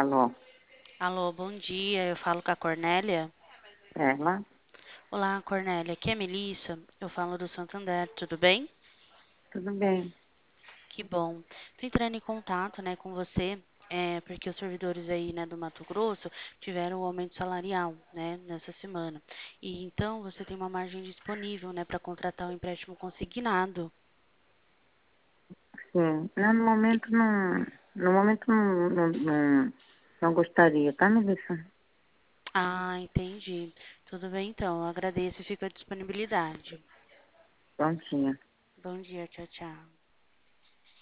Alô, Alô, bom dia. Eu falo com a Cornélia. ela? Olá, Cornélia. Aqui é a Melissa. Eu falo do Santander. Tudo bem? Tudo bem? Que bom. Tô entrando em contato, né, com você, porque os servidores aí, né, do Mato Grosso tiveram um aumento salarial, né, nessa semana. E então você tem uma margem disponível, né, para contratar um empréstimo consignado. Sim, não, no momento não gostaria, tá, Melissa? Ah, entendi. Tudo bem, então. Eu agradeço e fico à disponibilidade. Prontinha. Bom dia, tchau, tchau.